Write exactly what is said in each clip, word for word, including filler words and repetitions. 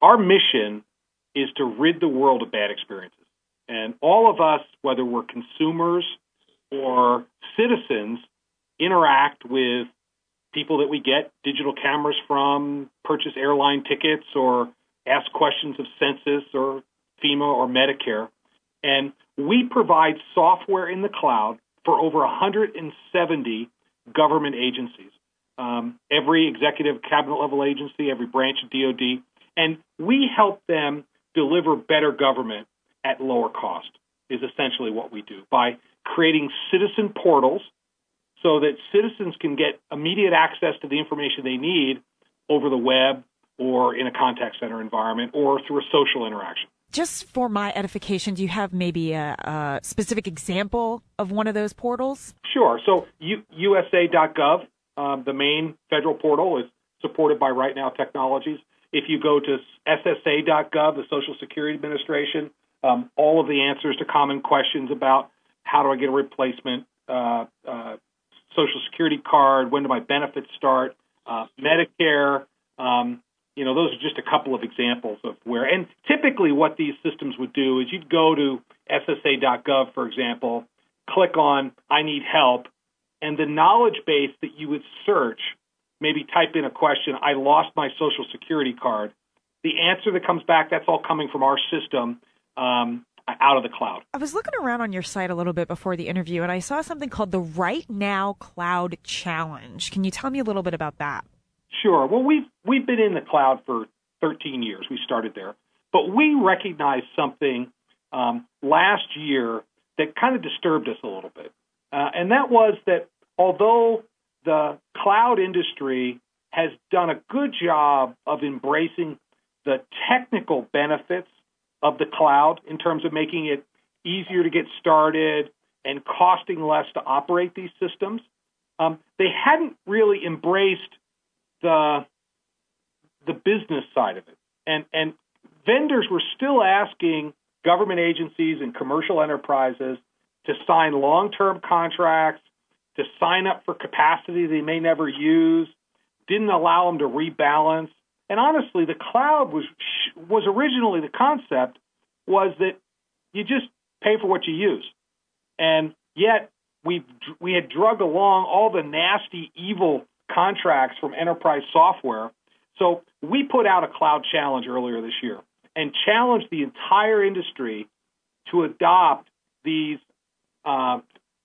our mission is to rid the world of bad experiences. And all of us, whether we're consumers or citizens, interact with people that we get digital cameras from, purchase airline tickets, or ask questions of census or FEMA or Medicare. And we provide software in the cloud for over one hundred seventy government agencies, um, every executive cabinet level agency, every branch of D O D, and we help them deliver better government at lower cost, is essentially what we do, by creating citizen portals so that citizens can get immediate access to the information they need over the web or in a contact center environment or through a social interaction. Just for my edification, do you have maybe a, a specific example of one of those portals? Sure. So U- U S A dot gov, um, the main federal portal, is supported by Right Now Technologies. If you go to S S A dot gov, the Social Security Administration, um, all of the answers to common questions about how do I get a replacement uh, uh, Social Security card, when do my benefits start, uh, Medicare, um, you know, those are just a couple of examples of where, and typically what these systems would do is you'd go to S S A dot gov, for example, click on I need help, and the knowledge base that you would search, maybe type in a question, I lost my Social Security card. The answer that comes back, that's all coming from our system um, out of the cloud. I was looking around on your site a little bit before the interview, and I saw something called the Right Now Cloud Challenge. Can you tell me a little bit about that? Sure. Well, we've we've been in the cloud for thirteen years. We started there, but we recognized something um, last year that kind of disturbed us a little bit, uh, and that was that although the cloud industry has done a good job of embracing the technical benefits of the cloud in terms of making it easier to get started and costing less to operate these systems, um, they hadn't really embraced the the business side of it. And and vendors were still asking government agencies and commercial enterprises to sign long-term contracts, to sign up for capacity they may never use, didn't allow them to rebalance. And honestly, the cloud was was originally the concept was that you just pay for what you use. And yet we we had drug along all the nasty, evil contracts from enterprise software. So we put out a cloud challenge earlier this year and challenged the entire industry to adopt these uh,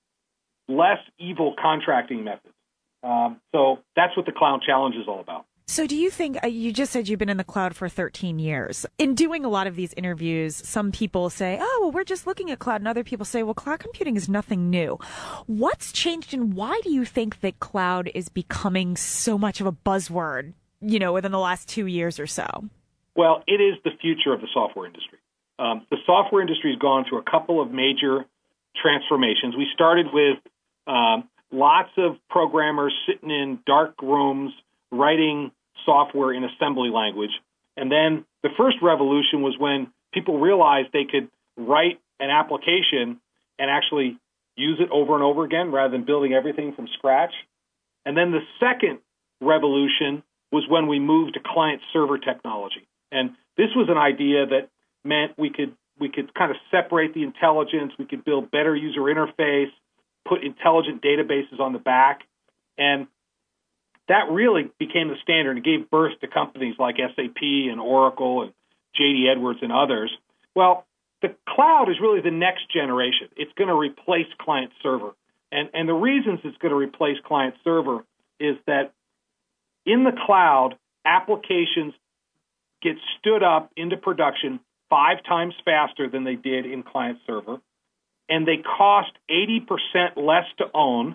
less evil contracting methods. Um, so that's what the cloud challenge is all about. So do you think, uh, you just said you've been in the cloud for thirteen years. In doing a lot of these interviews, some people say, oh, well, we're just looking at cloud. And other people say, well, cloud computing is nothing new. What's changed, and why do you think that cloud is becoming so much of a buzzword, you know, within the last two years or so? Well, it is the future of the software industry. Um, the software industry has gone through a couple of major transformations. We started with um, lots of programmers sitting in dark rooms writing software in assembly language. And then the first revolution was when people realized they could write an application and actually use it over and over again rather than building everything from scratch. And then the second revolution was when we moved to client-server technology. And this was an idea that meant we could we could kind of separate the intelligence, we could build better user interface, put intelligent databases on the back, and that really became the standard and gave birth to companies like S A P and Oracle and J D Edwards and others. Well, the cloud is really the next generation. It's going to replace client-server. And, and the reasons it's going to replace client-server is that in the cloud, applications get stood up into production five times faster than they did in client-server, and they cost eighty percent less to own,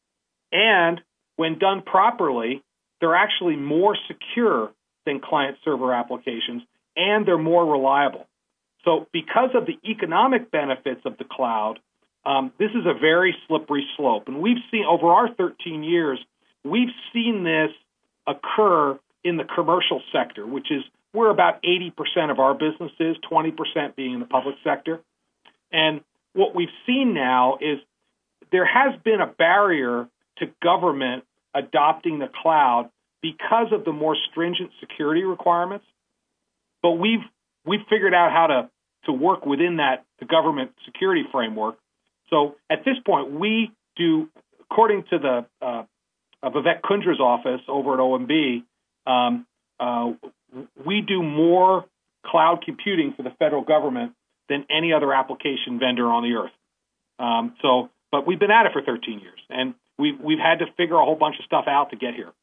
and when done properly, they're actually more secure than client-server applications, and they're more reliable. So because of the economic benefits of the cloud, um, this is a very slippery slope. And we've seen, over our thirteen years, we've seen this occur in the commercial sector, which is where about eighty percent of our business is, twenty percent being in the public sector. And what we've seen now is there has been a barrier to government adopting the cloud because of the more stringent security requirements. but we've we've figured out how to to work within that the government security framework. So at this point, we do, according to the uh, Vivek Kundra's office over at O M B, um, uh, we do more cloud computing for the federal government than any other application vendor on the earth. Um, so, but we've been at it for thirteen years, and we've we've had to figure a whole bunch of stuff out to get here.